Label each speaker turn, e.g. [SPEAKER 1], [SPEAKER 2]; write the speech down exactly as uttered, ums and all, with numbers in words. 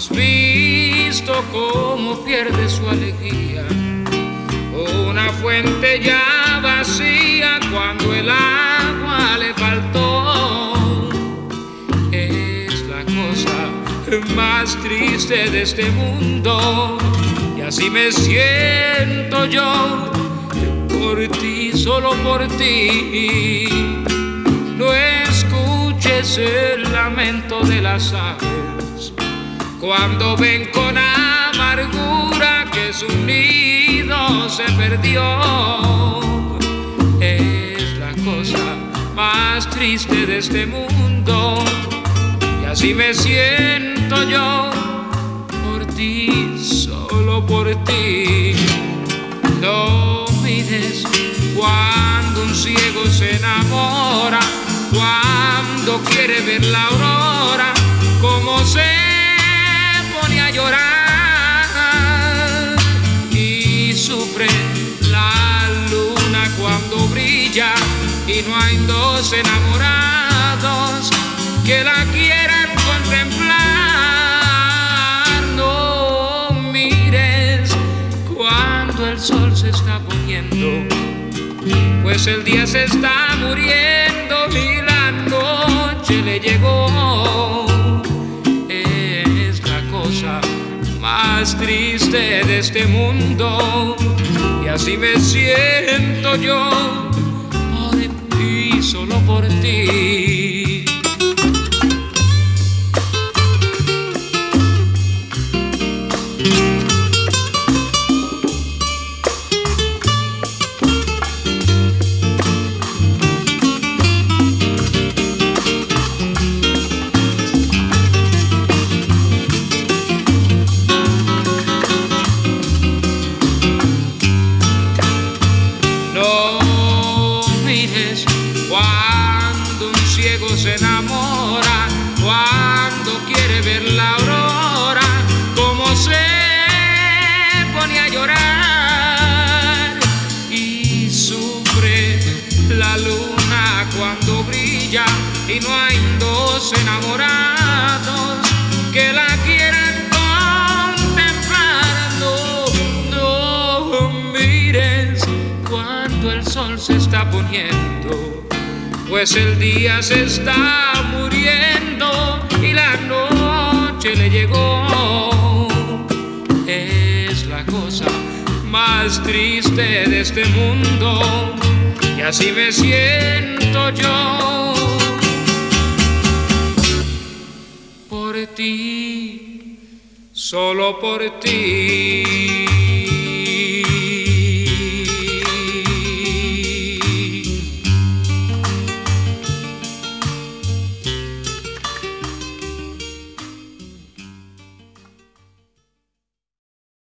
[SPEAKER 1] has visto cómo pierde su alegría una fuente ya vacía cuando el agua le faltó. Es la cosa más triste de este mundo, y así me siento yo por ti, solo por ti. No escuches el lamento de las aves cuando ven con amargura que su nido se perdió. Es la cosa más triste de este mundo, y así me siento yo por ti, solo por ti. No mires cuando un ciego se enamora, cuando quiere ver la aurora, como se pone a llorar, y sufre la luna cuando brilla y no hay dos enamorados que la quieran contemplar. No mires cuando el sol se está poniendo, pues el día se está muriendo y la noche le llegó. Es la cosa más triste de este mundo, y así me siento yo por ti, solo por ti. Cuando un ciego se enamora, cuando quiere ver la aurora, como se pone a llorar, y sufre la luna cuando brilla y no hay dos enamorados que la quieran contemplar. No, no mires cuando el sol se está poniendo, pues el día se está muriendo y la noche le llegó. Es la cosa más triste de este mundo, y así me siento yo por ti, solo por ti.